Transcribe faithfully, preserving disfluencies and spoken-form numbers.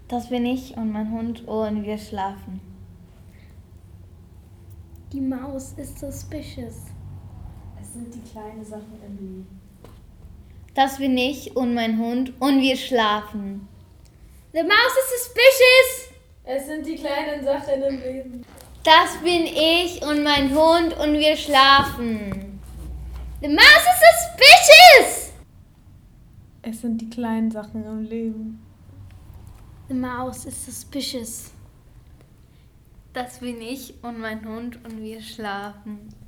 Das bin ich und mein Hund und wir schlafen. Die Maus ist suspicious. Es sind die kleinen Sachen im Leben. Das bin ich und mein Hund und wir schlafen. The mouse is suspicious. Es sind die kleinen Sachen im Leben. Das bin ich und mein Hund und wir schlafen. The mouse is suspicious. Es sind die kleinen Sachen im Leben. The mouse is suspicious. Das bin ich und mein Hund und wir schlafen.